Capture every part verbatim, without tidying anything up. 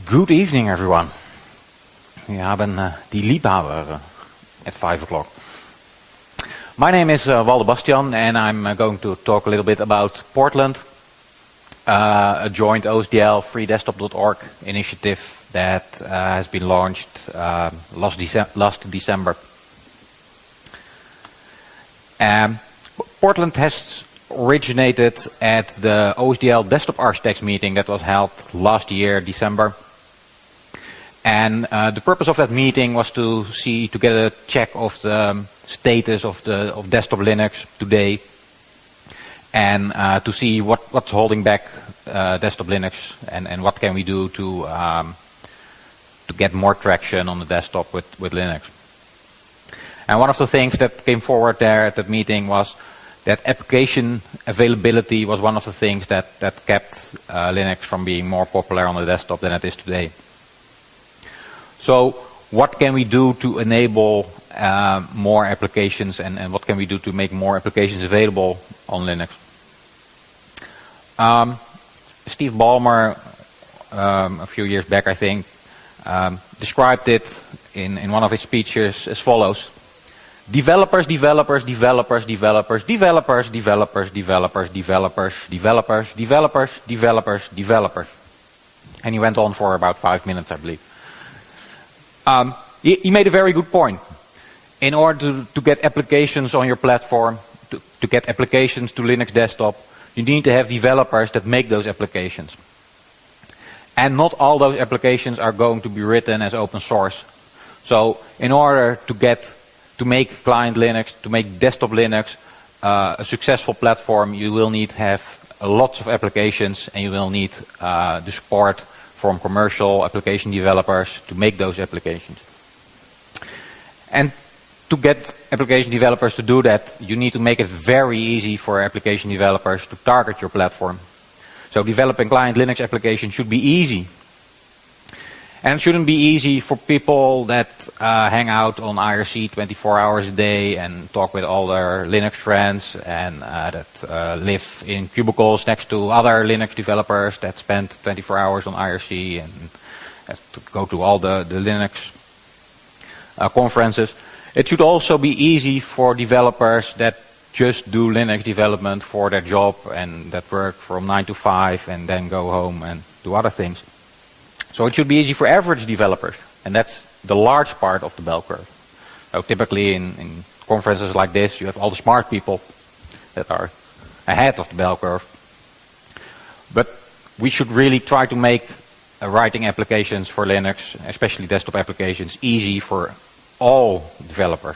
Good evening, everyone. We hebben uh, die Liebhaber uh, at five o'clock. My name is uh, Waldo Bastian, and I'm uh, going to talk a little bit about Portland, uh, a joint O S D L free desktop dot org initiative that uh, has been launched uh, last, Dece- last December. Um, Portland has originated at the O S D L Desktop Architects meeting that was held last year, December. And uh, the purpose of that meeting was to see, to get a check of the um, status of the of desktop Linux today, and uh, to see what, what's holding back uh, desktop Linux, and, and what can we do to um, to get more traction on the desktop with, with Linux. And one of the things that came forward there at that meeting was that application availability was one of the things that, that kept uh, Linux from being more popular on the desktop than it is today. So what can we do to enable uh, more applications, and, and what can we do to make more applications available on Linux? Um, Steve Ballmer, um, a few years back I think, um, described it in, in one of his speeches as follows. Developers, developers, developers, developers, developers, developers, developers, developers, developers, developers, developers, developers. And he went on for about five minutes, I believe. Um, he, he made a very good point. In order to, to get applications on your platform, to, to get applications to Linux desktop, you need to have developers that make those applications. And not all those applications are going to be written as open source. So in order to get to make client Linux, to make desktop Linux uh, a successful platform, you will need to have uh, lots of applications, and you will need uh, the support from commercial application developers to make those applications. And to get application developers to do that, you need to make it very easy for application developers to target your platform. So developing client Linux applications should be easy. And it shouldn't be easy for people that uh, hang out on I R C twenty-four hours a day and talk with all their Linux friends, and uh, that uh, live in cubicles next to other Linux developers that spend twenty-four hours on I R C and have to go to all the, the Linux uh, conferences. It should also be easy for developers that just do Linux development for their job and that work from nine to five and then go home and do other things. So it should be easy for average developers, and that's the large part of the bell curve. So typically in, in conferences like this, you have all the smart people that are ahead of the bell curve. But we should really try to make uh, writing applications for Linux, especially desktop applications, easy for all developers.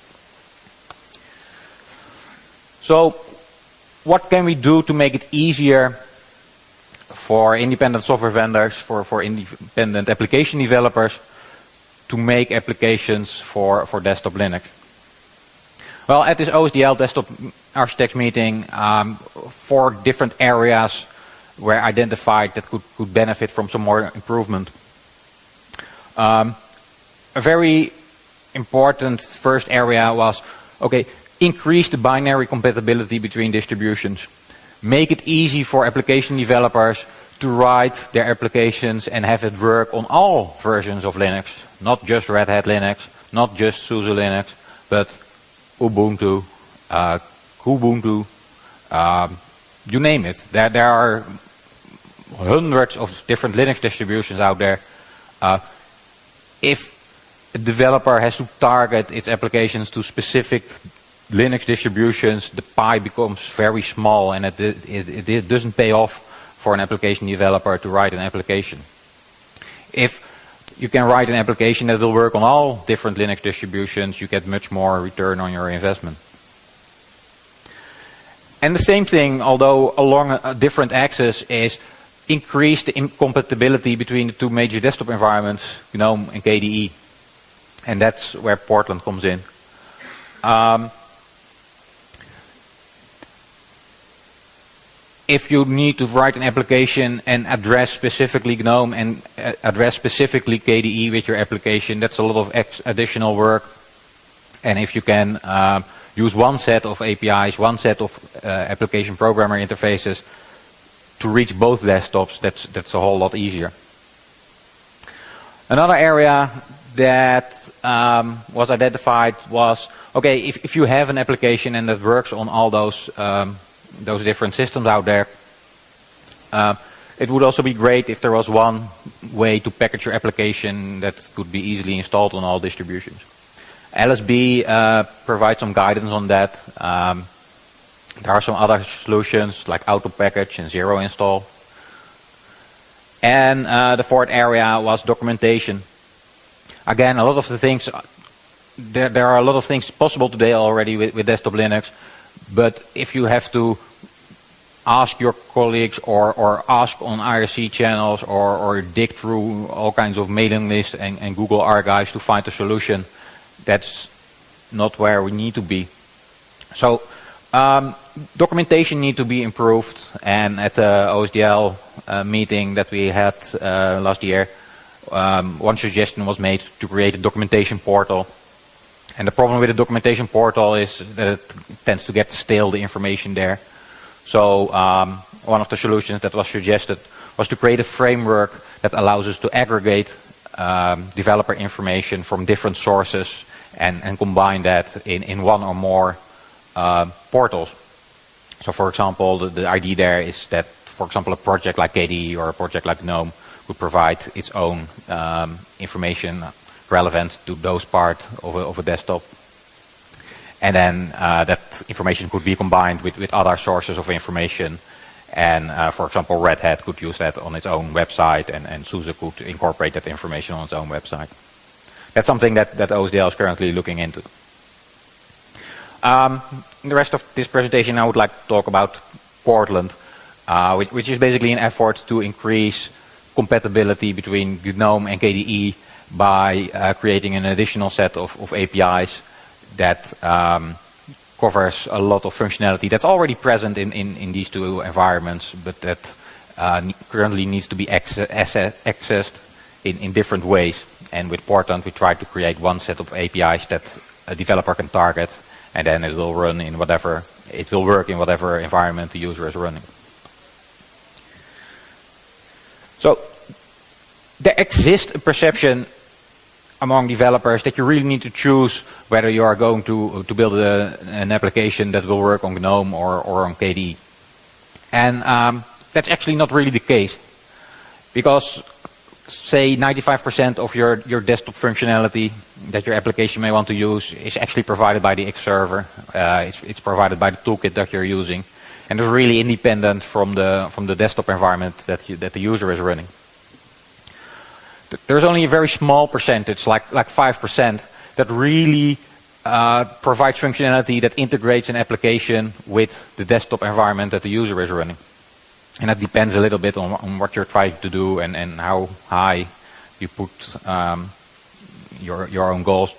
So what can we do to make it easier for independent software vendors, for, for independent application developers to make applications for, for desktop Linux? Well, at this O S D L Desktop Architects meeting, um, four different areas were identified that could, could benefit from some more improvement. Um, a very important first area was, okay, increase the binary compatibility between distributions. Make it easy for application developers to write their applications and have it work on all versions of Linux. Not just Red Hat Linux, not just SUSE Linux, but Ubuntu, uh, Kubuntu, um, you name it. There, there are hundreds of different Linux distributions out there. Uh, if a developer has to target its applications to specific Linux distributions, the pie becomes very small, and it, it, it doesn't pay off for an application developer to write an application. If you can write an application that will work on all different Linux distributions, you get much more return on your investment. And the same thing, although along a different axis, is increase the compatibility between the two major desktop environments, GNOME and K D E. And that's where Portland comes in. Um, If you need to write an application and address specifically GNOME and uh, address specifically K D E with your application, that's a lot of ex additional work. And if you can uh, use one set of A P Is, one set of uh, application programmer interfaces to reach both desktops, that's, that's a whole lot easier. Another area that um, was identified was, okay, if, if you have an application and that works on all those um, those different systems out there, uh, it would also be great if there was one way to package your application that could be easily installed on all distributions. L S B uh, provides some guidance on that. Um, there are some other solutions like AutoPackage and Zero Install. And uh, the fourth area was documentation. Again, a lot of the things, there, there are a lot of things possible today already with, with desktop Linux, but if you have to ask your colleagues or, or ask on I R C channels or, or dig through all kinds of mailing lists and, and Google archives to find a solution, that's not where we need to be. So um, documentation needs to be improved, and at the O S D L uh, meeting that we had uh, last year, um, one suggestion was made to create a documentation portal. And the problem with the documentation portal is that it tends to get stale, the information there. So um, one of the solutions that was suggested was to create a framework that allows us to aggregate um, developer information from different sources and, and combine that in, in one or more uh, portals. So for example, the, the idea there is that, for example, a project like K D E or a project like GNOME would provide its own um, information relevant to those parts of a, of a desktop. And then uh, that information could be combined with, with other sources of information. And uh, for example, Red Hat could use that on its own website, and, and SUSE could incorporate that information on its own website. That's something that, that O S D L is currently looking into. Um, in the rest of this presentation, I would like to talk about Portland, uh, which, which is basically an effort to increase compatibility between GNOME and K D E by uh, creating an additional set of, of A P Is that um, covers a lot of functionality that's already present in, in, in these two environments, but that uh, currently needs to be access, accessed in, in different ways. And with Portland, we try to create one set of A P Is that a developer can target, and then it will run in whatever, it will work in whatever environment the user is running. So there exists a perception among developers that you really need to choose whether you are going to to build a, an application that will work on GNOME or, or on K D E. And um, that's actually not really the case, because say ninety-five percent of your, your desktop functionality that your application may want to use is actually provided by the X server. Uh, it's, it's provided by the toolkit that you're using, and it's really independent from the from the desktop environment that you, that the user is running. There's only a very small percentage, like like five percent, that really uh, provides functionality that integrates an application with the desktop environment that the user is running. And that depends a little bit on, on what you're trying to do and, and how high you put um, your your own goals.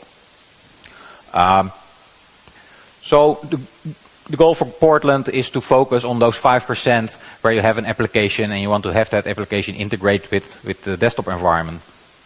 Um, so the, the goal for Portland is to focus on those five percent where you have an application and you want to have that application integrate with, with the desktop environment.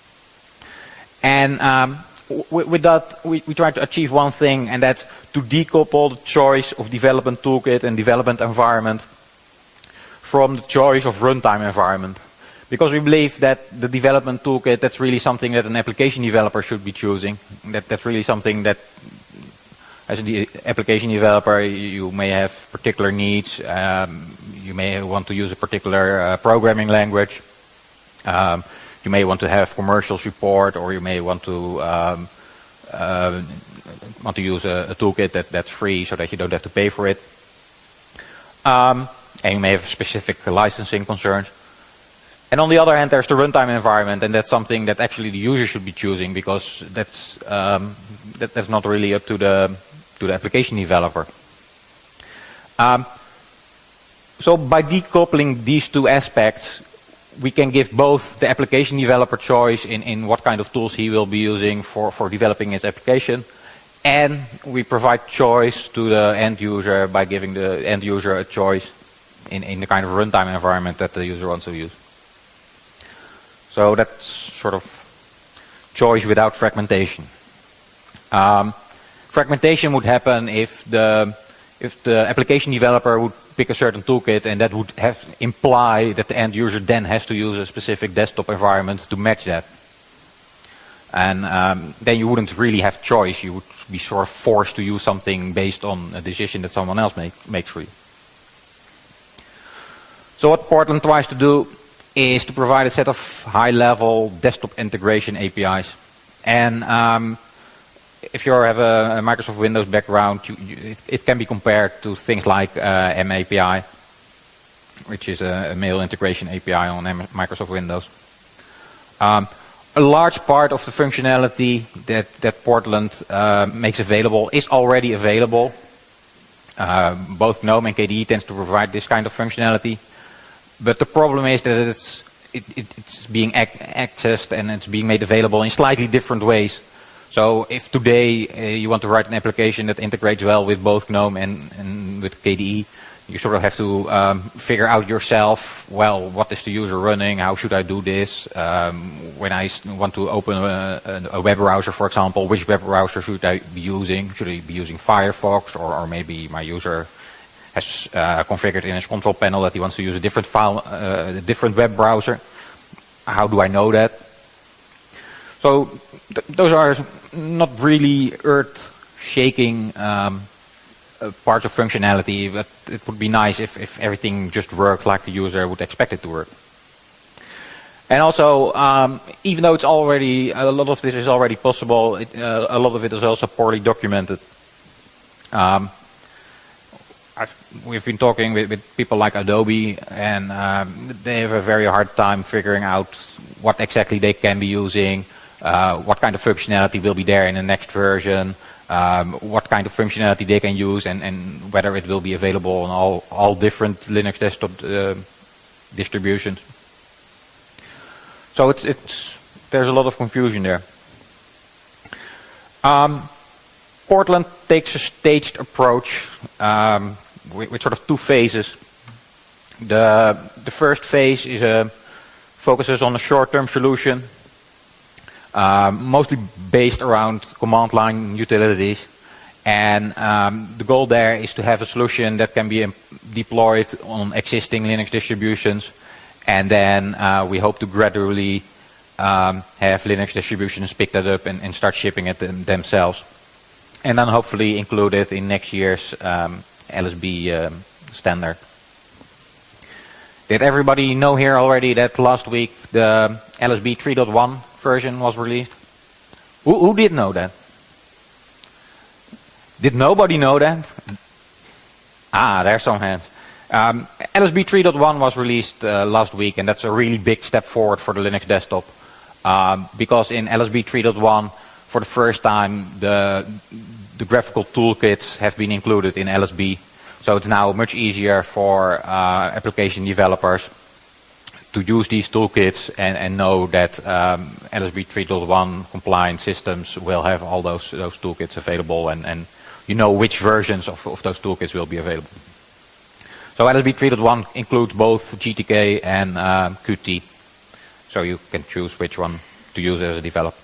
And um, w with that, we, we try to achieve one thing, and that's to decouple the choice of development toolkit and development environment from the choice of runtime environment. Because we believe that the development toolkit, that's really something that an application developer should be choosing. That, that's really something that, as an application developer, you may have particular needs. Um, you may want to use a particular uh, programming language. Um, you may want to have commercial support, or you may want to um, uh, want to use a, a toolkit that, that's free so that you don't have to pay for it. Um, and you may have specific licensing concerns. And on the other hand, there's the runtime environment, and that's something that actually the user should be choosing, because that's um, that, that's not really up to the to the application developer. Um, so by decoupling these two aspects, we can give both the application developer choice in, in what kind of tools he will be using for, for developing his application, and we provide choice to the end user by giving the end user a choice in, in the kind of runtime environment that the user wants to use. So that's sort of choice without fragmentation. Um, fragmentation would happen if the if the application developer would pick a certain toolkit, and that would have imply that the end user then has to use a specific desktop environment to match that. And um, then you wouldn't really have choice. You would be sort of forced to use something based on a decision that someone else make, makes for you. So what Portland tries to do is to provide a set of high-level desktop integration A P Is. And um, if you have a, a Microsoft Windows background, you, you, it, it can be compared to things like uh, M A P I, which is a, a mail integration A P I on M Microsoft Windows. Um, a large part of the functionality that, that Portland uh, makes available is already available. Uh, both GNOME and K D E tends to provide this kind of functionality. But the problem is that it's, it, it, it's being ac accessed and it's being made available in slightly different ways. So if today uh, you want to write an application that integrates well with both GNOME and, and with K D E, you sort of have to um, figure out yourself, well, what is the user running, how should I do this, um, when I want to open a, a web browser, for example, which web browser should I be using? Should I be using Firefox, or, or maybe my user has uh, configured in his control panel that he wants to use a different file, uh, a different web browser. How do I know that? So th those are not really earth-shaking um, uh, parts of functionality, but it would be nice if, if everything just worked like the user would expect it to work. And also, um, even though it's already, a lot of this is already possible, it, uh, a lot of it is also poorly documented. Um, I've, we've been talking with, with people like Adobe, and um, they have a very hard time figuring out what exactly they can be using, uh, what kind of functionality will be there in the next version, um, what kind of functionality they can use, and, and whether it will be available on all, all different Linux desktop uh, distributions. So it's, it's, there's a lot of confusion there. Um, Portland takes a staged approach um, with, with sort of two phases. The, the first phase is a, focuses on a short-term solution, uh, mostly based around command line utilities. And um, the goal there is to have a solution that can be deployed on existing Linux distributions. And then uh, we hope to gradually um, have Linux distributions pick that up and, and start shipping it them, themselves. And then hopefully include it in next year's um, L S B um, standard. Did everybody know here already that last week the L S B three point one version was released? Who, who did know that? Did nobody know that? Ah, there's some hands. Um, L S B three point one was released uh, last week, and that's a really big step forward for the Linux desktop. Um, because in L S B three point one, for the first time, the, the graphical toolkits have been included in L S B. So it's now much easier for uh, application developers to use these toolkits and, and know that um, L S B three point one compliant systems will have all those, those toolkits available, and, and you know which versions of, of those toolkits will be available. So L S B three point one includes both G T K and uh, Qt, so you can choose which one to use as a developer.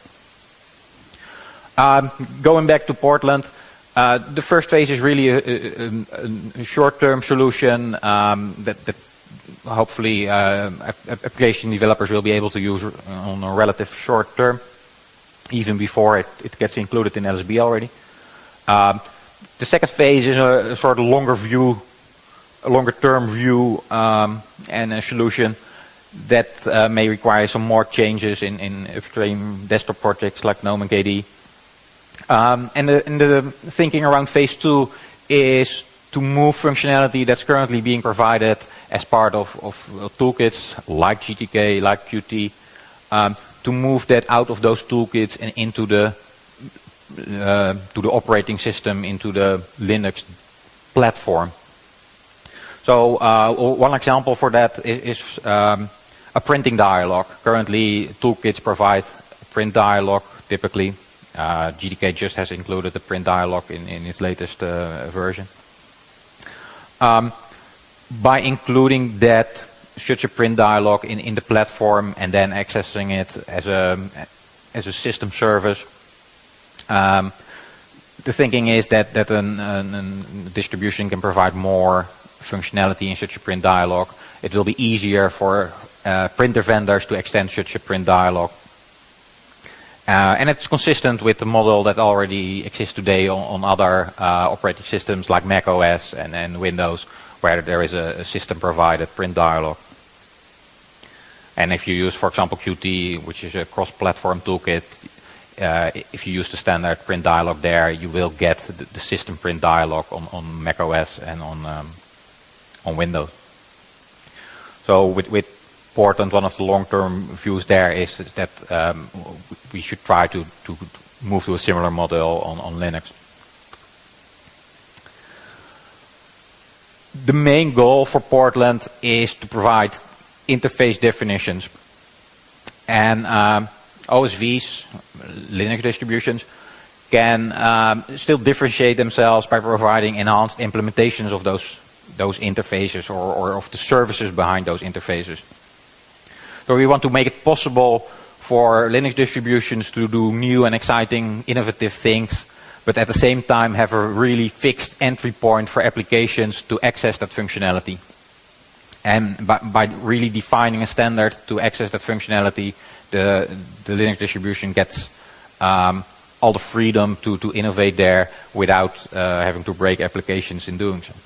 Um, going back to Portland, uh, the first phase is really a, a, a short-term solution um, that, that hopefully uh, application developers will be able to use on a relative short term, even before it, it gets included in L S B already. Um, the second phase is a, a sort of longer view, a longer term view um, and a solution that uh, may require some more changes in, in upstream desktop projects like GNOME and K D E. Um, and, the, and the thinking around phase two is to move functionality that's currently being provided as part of, of toolkits like G T K, like Qt, um, to move that out of those toolkits and into the uh, to the operating system, into the Linux platform. So uh, one example for that is, is um, a printing dialog. Currently, toolkits provide a print dialog typically. Uh, G T K just has included the print dialog in, in its latest uh, version. Um, by including that, such a print dialog in, in the platform and then accessing it as a, as a system service, um, the thinking is that, that an, an, an distribution can provide more functionality in such a print dialog. It will be easier for uh, printer vendors to extend such a print dialog. Uh, and it's consistent with the model that already exists today on, on other uh, operating systems like Mac O S and, and Windows, where there is a, a system-provided print dialog. And if you use, for example, Qt, which is a cross-platform toolkit, uh, if you use the standard print dialog there, you will get the, the system print dialog on, on Mac O S and on um, on Windows. So with, with Portland, one of the long-term views there is that um, we should try to, to move to a similar model on, on Linux. The main goal for Portland is to provide interface definitions. And um, O S Vs, Linux distributions, can um, still differentiate themselves by providing enhanced implementations of those, those interfaces or, or of the services behind those interfaces. So we want to make it possible for Linux distributions to do new and exciting, innovative things, but at the same time have a really fixed entry point for applications to access that functionality. And by, by really defining a standard to access that functionality, the, the Linux distribution gets um, all the freedom to, to innovate there without uh, having to break applications in doing so.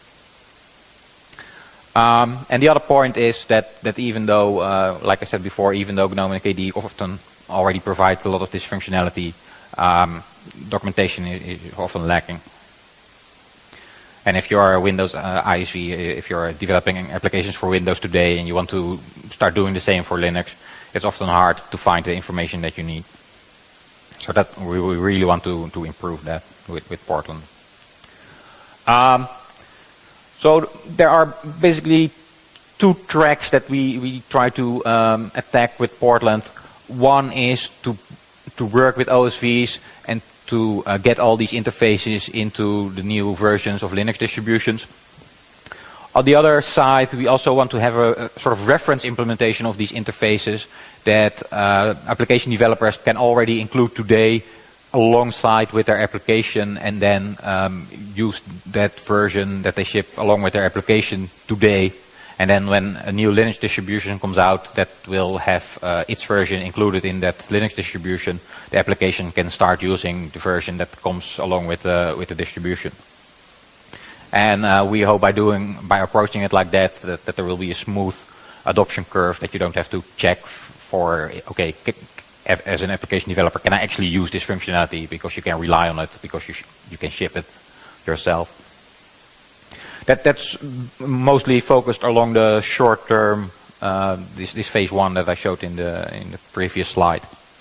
Um, and the other point is that, that even though, uh, like I said before, even though GNOME and K D E often already provide a lot of this functionality, um, documentation is, is often lacking. And if you are a Windows uh, I S V, if you're developing applications for Windows today and you want to start doing the same for Linux, it's often hard to find the information that you need. So that we, we really want to, to improve that with, with Portland. Um, So there are basically two tracks that we, we try to um, attack with Portland. One is to to work with O S Vs and to uh, get all these interfaces into the new versions of Linux distributions. On the other side, we also want to have a, a sort of reference implementation of these interfaces that uh, application developers can already include today alongside with their application, and then um, use that version that they ship along with their application today. And then when a new Linux distribution comes out that will have uh, its version included in that Linux distribution, the application can start using the version that comes along with uh, with the distribution. And uh, we hope by doing by approaching it like that, that, that there will be a smooth adoption curve, that you don't have to check for okay. As an application developer, can I actually use this functionality, because you can rely on it, because you, sh you can ship it yourself. That, that's mostly focused along the short term, uh, this, this phase one that I showed in the, in the previous slide.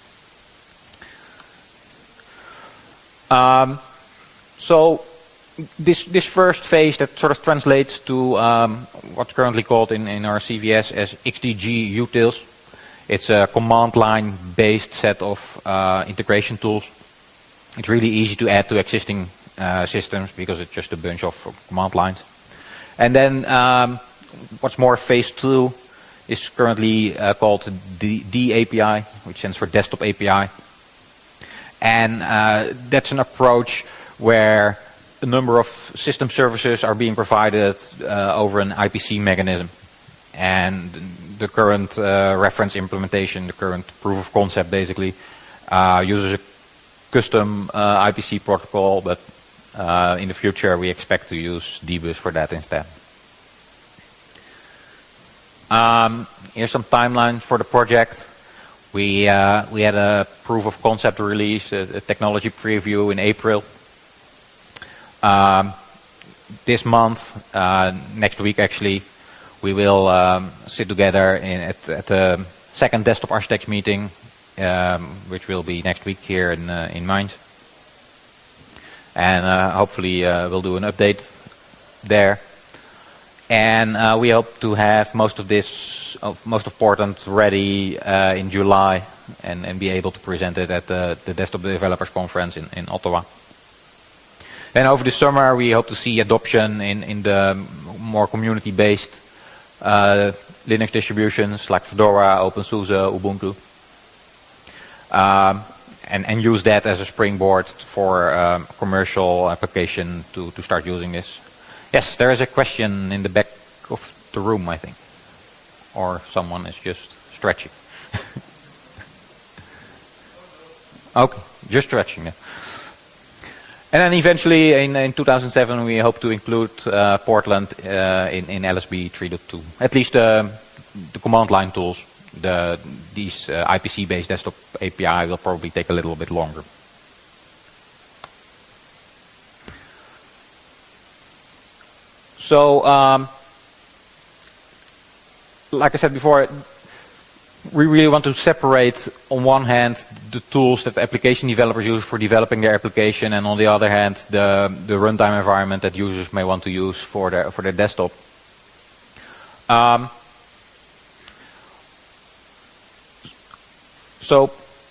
Um, so this, this first phase that sort of translates to um, what's currently called in, in our C V S as X D G utils. It's a command line based set of uh, integration tools. It's really easy to add to existing uh, systems because it's just a bunch of command lines. And then um, what's more, phase two is currently uh, called the D A P I, which stands for Desktop A P I. And uh, that's an approach where a number of system services are being provided uh, over an I P C mechanism. And the current uh, reference implementation, the current proof of concept basically, uh, uses a custom uh, I P C protocol, but uh, in the future we expect to use D bus for that instead. Um, here's some timeline for the project. We, uh, we had a proof of concept release, a, a technology preview in April. Um, this month, uh, next week actually, we will um, sit together in, at, at the second Desktop Architects meeting, um, which will be next week here in, uh, in Mainz. And uh, hopefully uh, we'll do an update there. And uh, we hope to have most of this, uh, most of Portland ready uh, in July, and, and be able to present it at the, the Desktop Developers Conference in, in Ottawa. Then over the summer we hope to see adoption in, in the more community-based Uh, Linux distributions like Fedora, OpenSUSE, Ubuntu, um, and, and use that as a springboard for um, commercial application to, to start using this. Yes, there is a question in the back of the room, I think, or someone is just stretching. Okay, just stretching it. And then eventually in, in two thousand seven we hope to include uh, Portland uh, in, in L S B three point two. At least uh, the command line tools, the, these uh, I P C-based desktop A P I will probably take a little bit longer. So, um, like I said before, we really want to separate, on one hand, the tools that application developers use for developing their application, and on the other hand, the, the runtime environment that users may want to use for their, for their desktop. Um, so,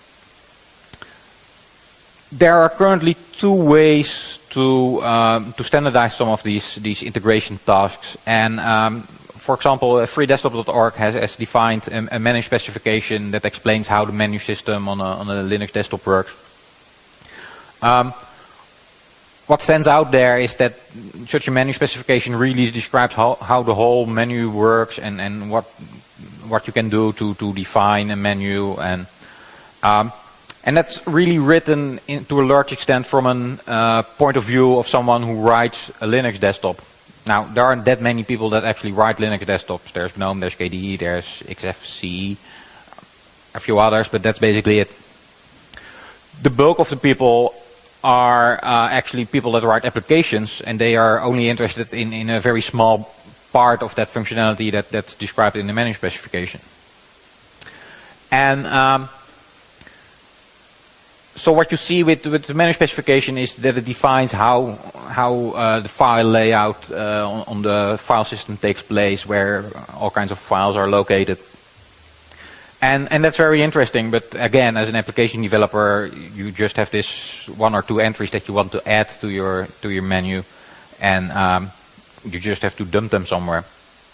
there are currently two ways to um, to standardize some of these these integration tasks. And um, for example, free desktop dot org has, has defined a, a menu specification that explains how the menu system on a, on a Linux desktop works. Um, what stands out there is that such a menu specification really describes how, how the whole menu works and, and what what you can do to to define a menu, and um, and that's really written in, to a large extent from a uh, point of view of someone who writes a Linux desktop. Now, there aren't that many people that actually write Linux desktops. There's GNOME, there's K D E, there's X F C E, a few others, but that's basically it. The bulk of the people are uh, actually people that write applications, and they are only interested in, in a very small part of that functionality that, that's described in the menu specification. And um, so what you see with, with the menu specification is that it defines how how uh, the file layout uh, on, on the file system takes place, where all kinds of files are located. And, and that's very interesting, but again, as an application developer, you just have this one or two entries that you want to add to your to your menu, and um, you just have to dump them somewhere.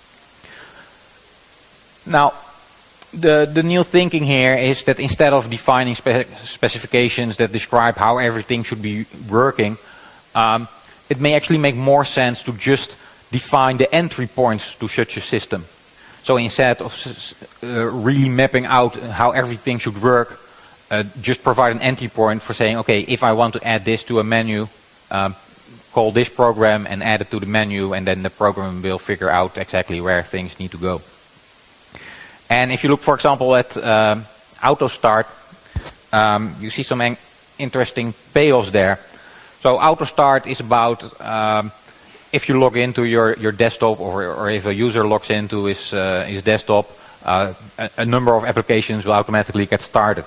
Now, The, the new thinking here is that instead of defining spe specifications that describe how everything should be working, um, it may actually make more sense to just define the entry points to such a system. So instead of uh, really mapping out how everything should work, uh, just provide an entry point for saying, okay, if I want to add this to a menu, um, call this program and add it to the menu, and then the program will figure out exactly where things need to go. And if you look, for example, at um, AutoStart, um, you see some interesting payoffs there. So AutoStart is about um, if you log into your, your desktop, or, or if a user logs into his, uh, his desktop, uh, a, a number of applications will automatically get started.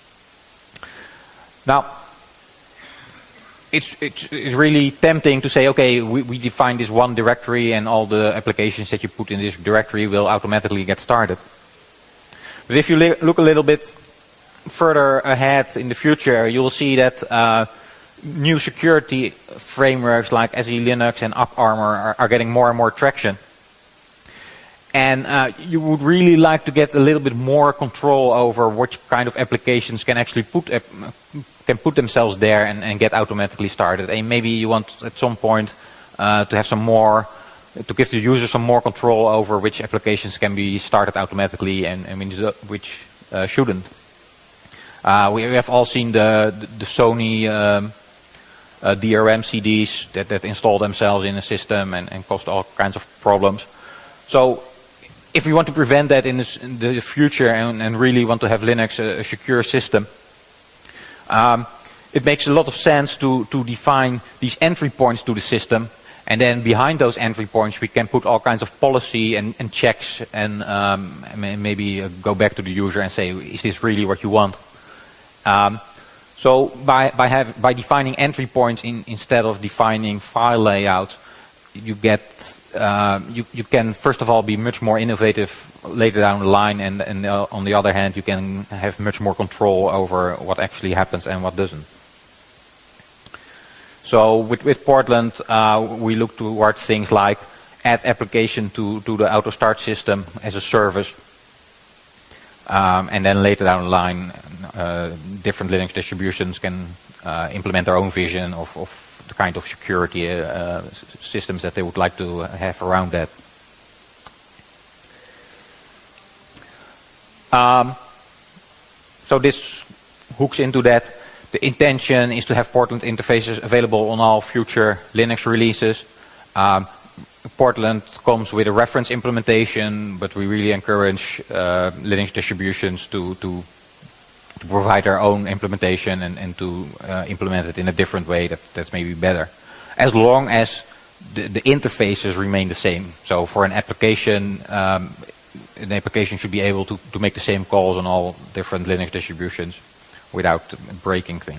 Now, it's, it's, it's really tempting to say, okay, we, we define this one directory and all the applications that you put in this directory will automatically get started. But if you look a little bit further ahead in the future, you will see that uh, new security frameworks like S E Linux and AppArmor are, are getting more and more traction. And uh, you would really like to get a little bit more control over which kind of applications can actually put uh, can put themselves there and, and get automatically started. And maybe you want at some point uh, to have some more, to give the user some more control over which applications can be started automatically and, and which uh, shouldn't. Uh, we have all seen the, the Sony um, uh, D R M C Ds that, that install themselves in a system and, and cause all kinds of problems. So if we want to prevent that in, this, in the future and, and really want to have Linux a, a secure system, um, it makes a lot of sense to, to define these entry points to the system. And then behind those entry points, we can put all kinds of policy and, and checks, and um, maybe uh, go back to the user and say, is this really what you want? Um, so by by, have, by defining entry points in, instead of defining file layouts, you get uh, you you can first of all be much more innovative later down the line, and, and uh, on the other hand, you can have much more control over what actually happens and what doesn't. So with, with Portland, uh, we look towards things like add application to, to the AutoStart system as a service. Um, and then later down the line, uh, different Linux distributions can uh, implement their own vision of, of the kind of security uh, systems that they would like to have around that. Um, so this hooks into that. the intention is to have Portland interfaces available on all future Linux releases. Um, Portland comes with a reference implementation, but we really encourage uh, Linux distributions to, to, to provide their own implementation and, and to uh, implement it in a different way that, that's maybe better. As long as the, the interfaces remain the same. So for an application, um, an application should be able to, to make the same calls on all different Linux distributions without breaking things.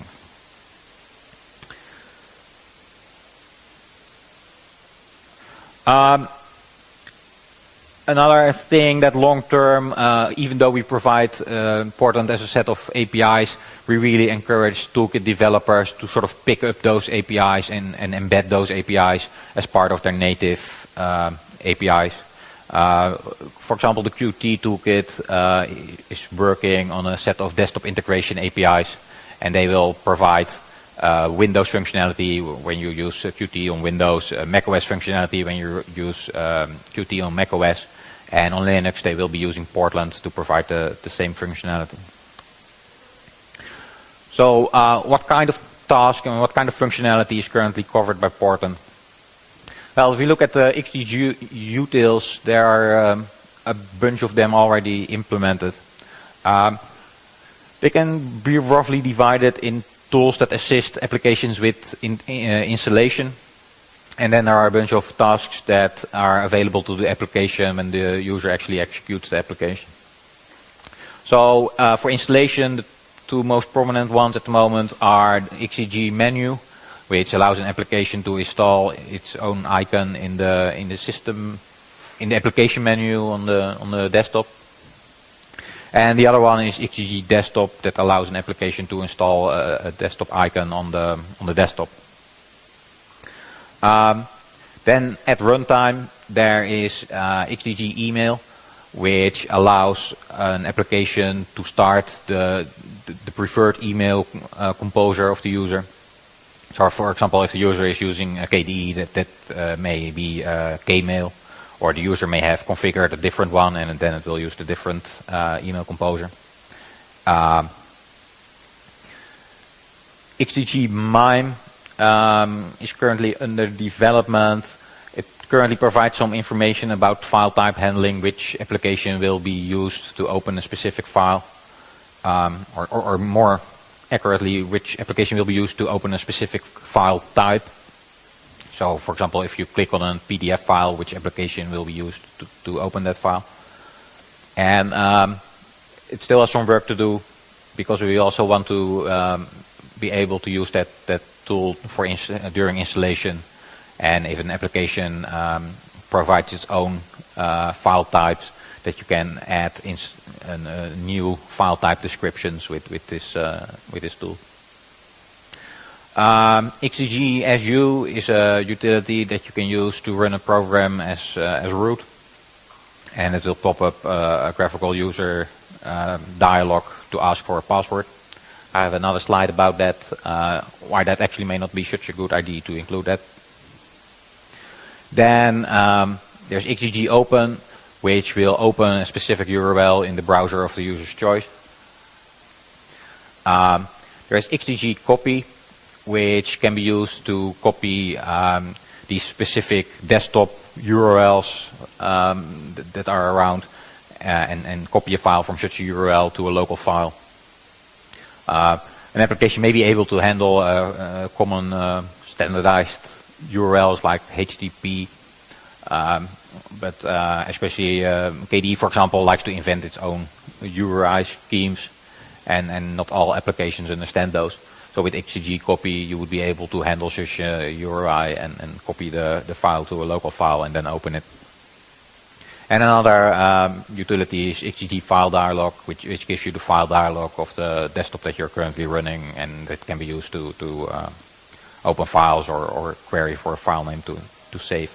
Um, another thing that long term, uh, even though we provide uh, Portland as a set of A P Is, we really encourage Toolkit developers to sort of pick up those A P Is and, and embed those A P Is as part of their native uh, A P Is. Uh, for example, the Qt Toolkit uh, is working on a set of desktop integration A P Is, and they will provide uh, Windows functionality when you use uh, Qt on Windows, uh, macOS functionality when you use um, Qt on macOS, and on Linux they will be using Portland to provide the, the same functionality. So uh, what kind of task and what kind of functionality is currently covered by Portland? Well, if you look at the X D G utils, there are um, a bunch of them already implemented. Um, they can be roughly divided in tools that assist applications with in, uh, installation. And then there are a bunch of tasks that are available to the application when the user actually executes the application. So uh, for installation, the two most prominent ones at the moment are the X D G menu, which allows an application to install its own icon in the in the system, in the application menu on the on the desktop. And the other one is X D G desktop, that allows an application to install a, a desktop icon on the on the desktop. Um, then at runtime there is uh, X D G email, which allows an application to start the the, the preferred email uh, composer of the user. So, for example, if the user is using a K D E, that, that uh, may be uh, Kmail, or the user may have configured a different one, and then it will use the different uh, email composer. Um, X D G MIME um, is currently under development. It currently provides some information about file type handling, which application will be used to open a specific file, um, or, or, or more accurately, which application will be used to open a specific file type. So, for example, if you click on a P D F file, which application will be used to, to open that file. And um, it still has some work to do, because we also want to um, be able to use that, that tool for ins uh, during installation. And if an application um, provides its own uh, file types, that you can add in uh, new file type descriptions with with this uh, with this tool. Um, X D G S U is a utility that you can use to run a program as uh, as root, and it will pop up uh, a graphical user uh, dialog to ask for a password. I have another slide about that, uh, why that actually may not be such a good idea to include that. Then um, there's X D G Open, which will open a specific U R L in the browser of the user's choice. Um, there's X D G Copy, which can be used to copy um, these specific desktop U R Ls um, th that are around, uh, and, and copy a file from such a U R L to a local file. Uh, an application may be able to handle uh, uh, common uh, standardized U R Ls like H T T P, um, but uh, especially uh, K D E, for example, likes to invent its own U R I schemes, and, and not all applications understand those. So with X D G Copy, you would be able to handle such a U R I and, and copy the, the file to a local file and then open it. And another um, utility is X D G File Dialog, which, which gives you the file dialog of the desktop that you're currently running, and it can be used to, to uh, open files or, or query for a file name to, to save.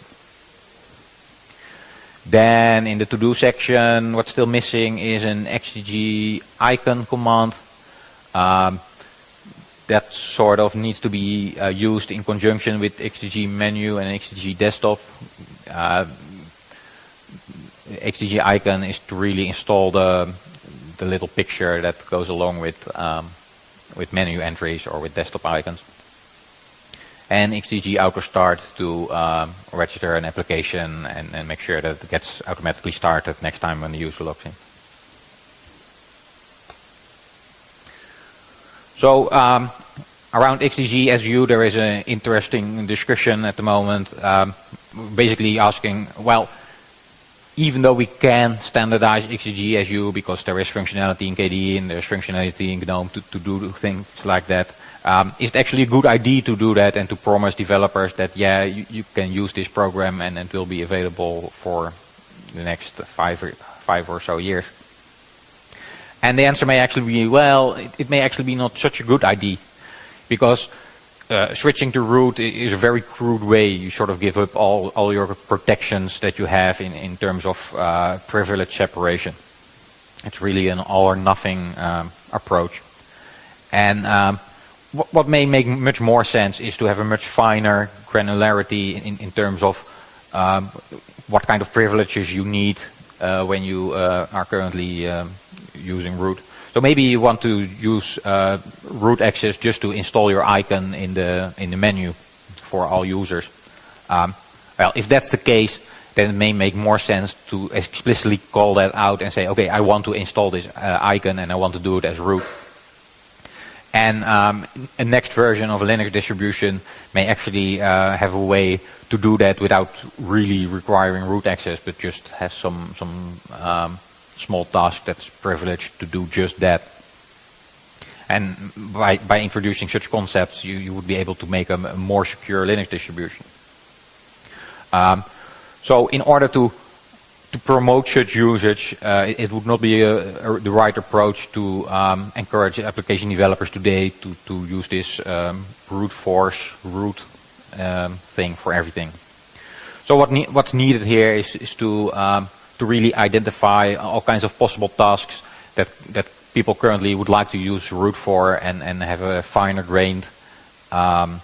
Then in the to-do section, what's still missing is an X D G icon command. Um, that sort of needs to be uh, used in conjunction with X D G menu and X D G desktop. Uh, X D G icon is to really install the, the little picture that goes along with um, with menu entries or with desktop icons. And X D G Auto Start to um, register an application and, and make sure that it gets automatically started next time when the user logs in. So um, around X D G S U there is an interesting discussion at the moment, um, basically asking, well, even though we can standardize X D G S U because there is functionality in K D E and there's functionality in GNOME to, to do things like that, Um, is it actually a good idea to do that and to promise developers that, yeah, you, you can use this program and it will be available for the next five or, five or so years? And the answer may actually be, well, it, it may actually be not such a good idea, because uh, switching to root is a very crude way. You sort of give up all, all your protections that you have in, in terms of uh, privilege separation. It's really an all or nothing um, approach. And um, what may make much more sense is to have a much finer granularity in, in terms of um, what kind of privileges you need uh, when you uh, are currently um, using root. So maybe you want to use uh, root access just to install your icon in the in the menu for all users. Um, well, if that's the case, then it may make more sense to explicitly call that out and say, okay, I want to install this uh, icon and I want to do it as root. And um, a next version of a Linux distribution may actually uh, have a way to do that without really requiring root access, but just has some some um, small task that's privileged to do just that. And by by introducing such concepts, you you would be able to make a, a more secure Linux distribution. Um, so in order to to promote such usage, uh, it, it would not be a, a, the right approach to um, encourage application developers today to, to use this um, brute force root um, thing for everything. So what ne what's needed here is, is to um, to really identify all kinds of possible tasks that that people currently would like to use root for, and and have a finer grained um,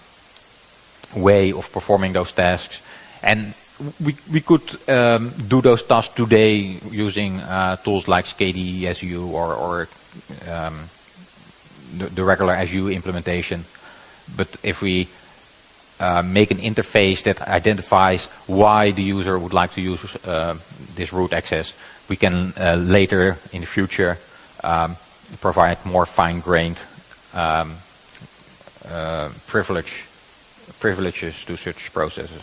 way of performing those tasks. And We, we could um, do those tasks today using uh, tools like K D E S U or, or um, the, the regular S U implementation. But if we uh, make an interface that identifies why the user would like to use uh, this root access, we can uh, later in the future um, provide more fine-grained um, uh, privilege, privileges to such processes.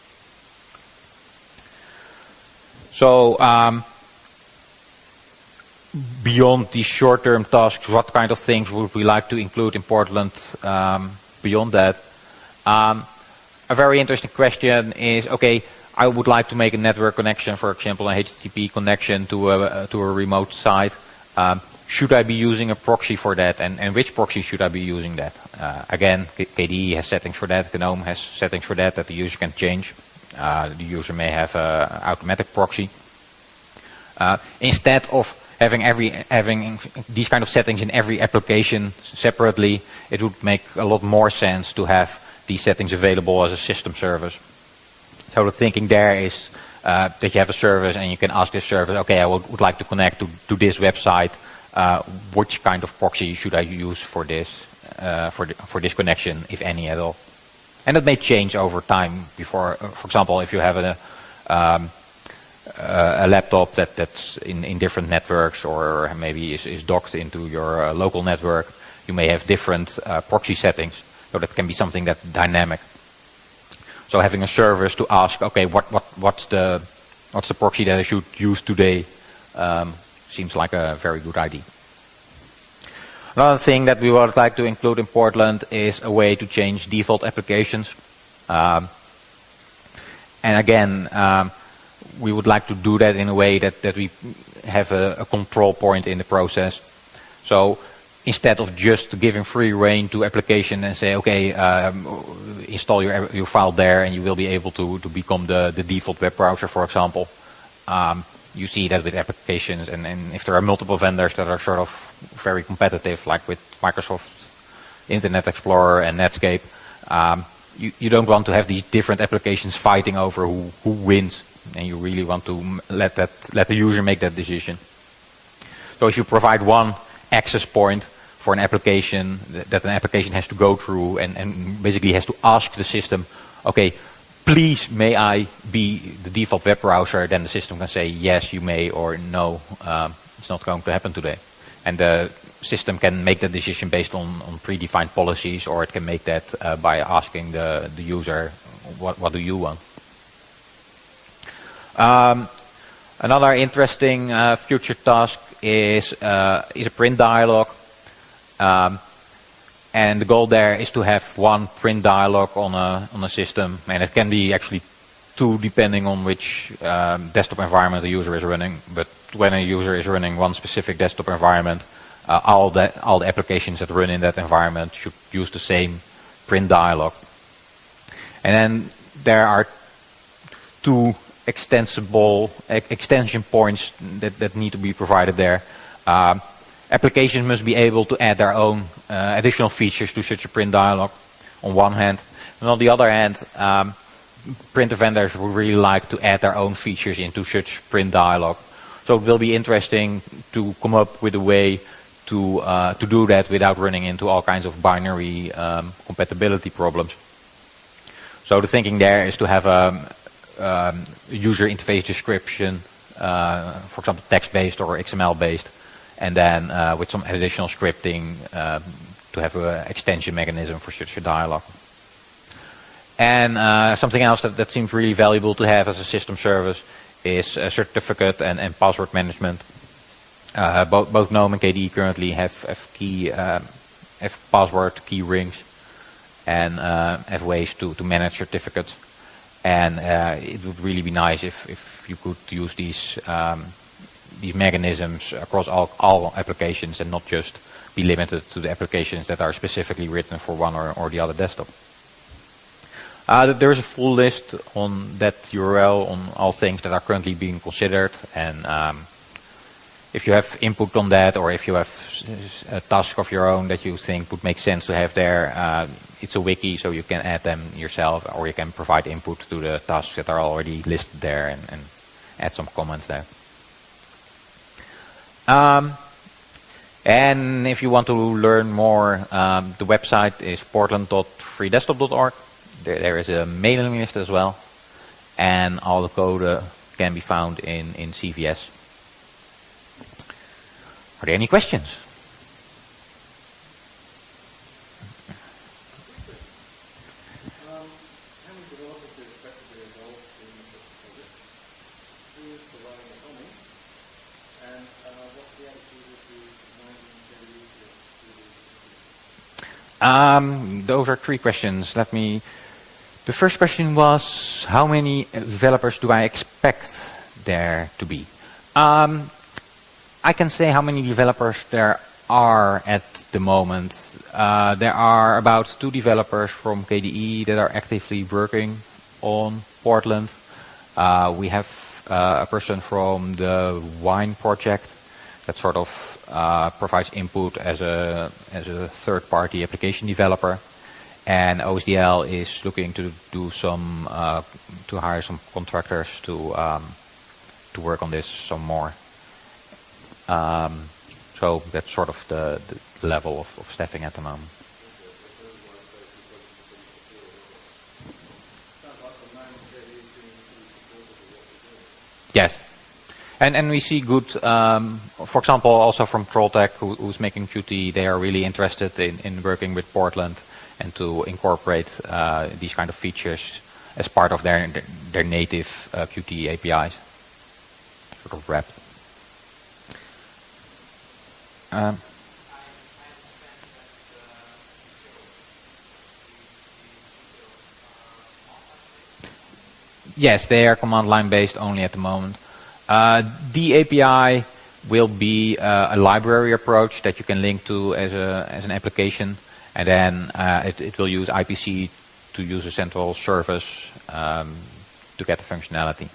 So um, beyond these short-term tasks, what kind of things would we like to include in Portland um, beyond that? Um, a very interesting question is, okay, I would like to make a network connection, for example, an H T T P connection to a, to a remote site. Um, should I be using a proxy for that, and, and which proxy should I be using that? Uh, again, K D E has settings for that, GNOME has settings for that that the user can change. Uh, the user may have an automatic proxy. Uh, instead of having every having these kind of settings in every application separately, it would make a lot more sense to have these settings available as a system service. So the thinking there is uh, that you have a service and you can ask this service, okay, I would, would like to connect to, to this website. Uh, which kind of proxy should I use for this uh, for the, for this connection, if any at all? And it may change over time. Before, uh, for example, if you have a um, uh, a laptop that that's in in different networks, or maybe is, is docked into your uh, local network, you may have different uh, proxy settings. So that can be something that's dynamic. So having a service to ask, okay, what what what's the what's the proxy that I should use today, um, seems like a very good idea. Another thing that we would like to include in Portland is a way to change default applications. Um, and again, um, we would like to do that in a way that, that we have a, a control point in the process. So instead of just giving free rein to application and say, okay, um, install your, your file there and you will be able to, to become the, the default web browser, for example. Um, you see that with applications, and, and if there are multiple vendors that are sort of very competitive, like with Microsoft Internet Explorer and Netscape, um, you, you don't want to have these different applications fighting over who, who wins, and you really want to let that let the user make that decision. So if you provide one access point for an application that, that an application has to go through and, and basically has to ask the system, okay, please may I be the default web browser, then the system can say yes, you may, or no, um, it's not going to happen today. And the system can make that decision based on, on predefined policies, or it can make that uh, by asking the, the user, what, what do you want? Um, another interesting uh, future task is, uh, is a print dialog. Um, And the goal there is to have one print dialog on a on a system, and it can be actually two depending on which um, desktop environment the user is running. But when a user is running one specific desktop environment, uh, all the all the applications that run in that environment should use the same print dialog. And then there are two extensible e extension points that that need to be provided there. Um, Applications must be able to add their own uh, additional features to such a print dialog on one hand. And on the other hand, um, printer vendors would really like to add their own features into such print dialog. So it will be interesting to come up with a way to, uh, to do that without running into all kinds of binary um, compatibility problems. So the thinking there is to have a um, user interface description, uh, for example text-based or X M L-based, and then uh, with some additional scripting um, to have an extension mechanism for such a dialog. And uh, something else that, that seems really valuable to have as a system service is a certificate and, and password management. Uh, both, both GNOME and K D E currently have, have key uh, have password key rings and uh, have ways to, to manage certificates. And uh, it would really be nice if, if you could use these um, these mechanisms across all, all applications and not just be limited to the applications that are specifically written for one or, or the other desktop. Uh, there is a full list on that U R L on all things that are currently being considered, and um, if you have input on that, or if you have a task of your own that you think would make sense to have there, uh, it's a wiki, so you can add them yourself, or you can provide input to the tasks that are already listed there and, and add some comments there. Um, and if you want to learn more, um, the website is portland dot free desktop dot org. There, there is a mailing list as well, and all the code uh, can be found in, in C V S. Are there any questions? Um, those are three questions. Let me. The first question was, how many developers do I expect there to be? Um, I can say how many developers there are at the moment. Uh, there are about two developers from K D E that are actively working on Portland. Uh, we have uh, a person from the Wine project that sort of uh, provides input as a as a third-party application developer, and O S D L is looking to do some uh, to hire some contractors to um, to work on this some more. Um, so that's sort of the, the level of, of staffing at the moment. Yes. And and we see good, um, for example, also from Trolltech, who, who's making Qt, they are really interested in, in working with Portland and to incorporate uh, these kind of features as part of their their native uh, Qt A P Is, sort of wrapped. Um, yes, they are command line based only at the moment. Uh, the A P I will be uh, a library approach that you can link to as a as an application, and then uh, it, it will use I P C to use a central service um, to get the functionality.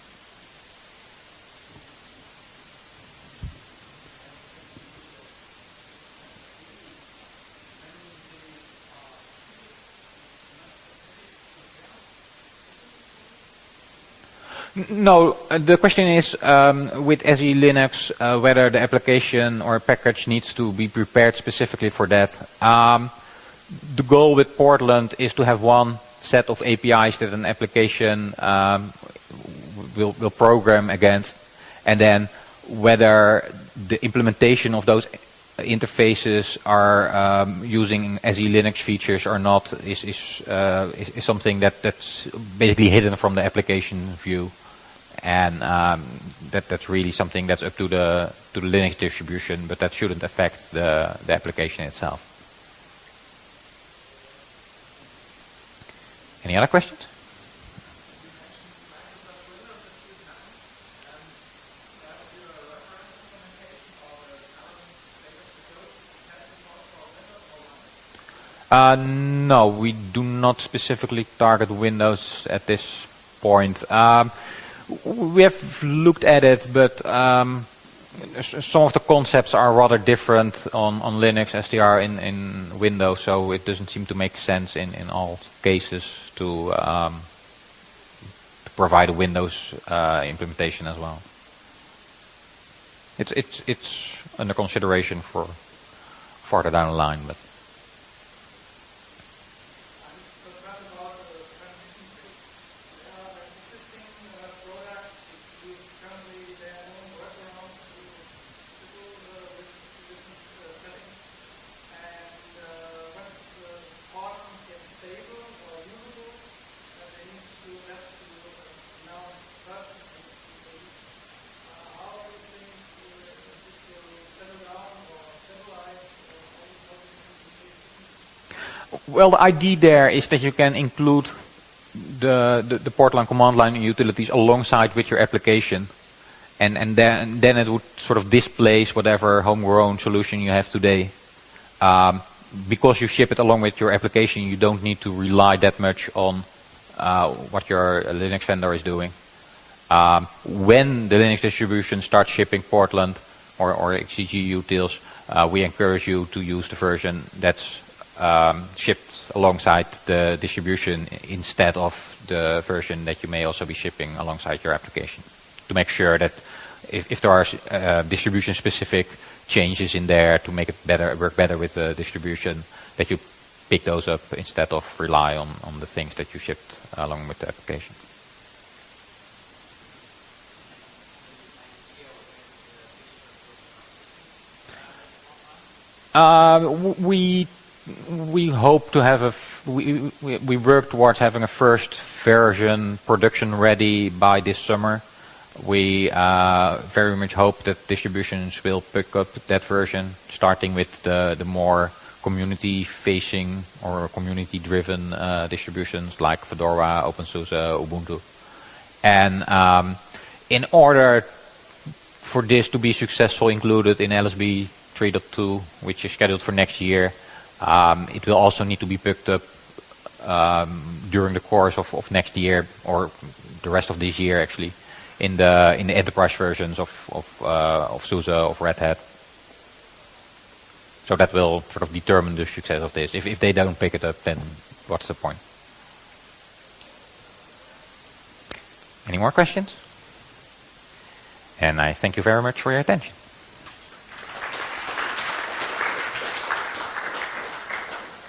No, uh, the question is um, with S E Linux uh, whether the application or package needs to be prepared specifically for that. Um, the goal with Portland is to have one set of A P Is that an application um, will, will program against, and then whether the implementation of those interfaces are um, using S E Linux features or not is is, uh, is is something that that's basically hidden from the application view, and um, that that's really something that's up to the to the Linux distribution, but that shouldn't affect the the application itself. Any other questions? Uh, no, we do not specifically target Windows at this point. Um, we have looked at it, but um, some of the concepts are rather different on, on Linux as they are in, in Windows, so it doesn't seem to make sense in, in all cases to, um, to provide a Windows uh, implementation as well. It's, it's, it's under consideration for farther down the line, but well, the idea there is that you can include the, the, the Portland command line utilities alongside with your application, and, and then, then it would sort of displace whatever homegrown solution you have today. Um, because you ship it along with your application, you don't need to rely that much on uh, what your Linux vendor is doing. Um, when the Linux distribution starts shipping Portland or, or X C G utils, uh, we encourage you to use the version that's Um, shipped alongside the distribution instead of the version that you may also be shipping alongside your application, to make sure that if, if there are uh, distribution specific changes in there to make it better, work better with the distribution, that you pick those up instead of rely on, on the things that you shipped along with the application. Uh, we We hope to have a, f we, we, we work towards having a first version production ready by this summer. We uh, very much hope that distributions will pick up that version, starting with the, the more community facing or community driven uh, distributions like Fedora, OpenSUSE, Ubuntu. And um, in order for this to be successful included in L S B three point two, which is scheduled for next year, Um, it will also need to be picked up um, during the course of, of next year, or the rest of this year actually, in the in the enterprise versions of of, uh, of SUSE, of Red Hat. So that will sort of determine the success of this. If if they don't pick it up, then what's the point? Any more questions? And I thank you very much for your attention.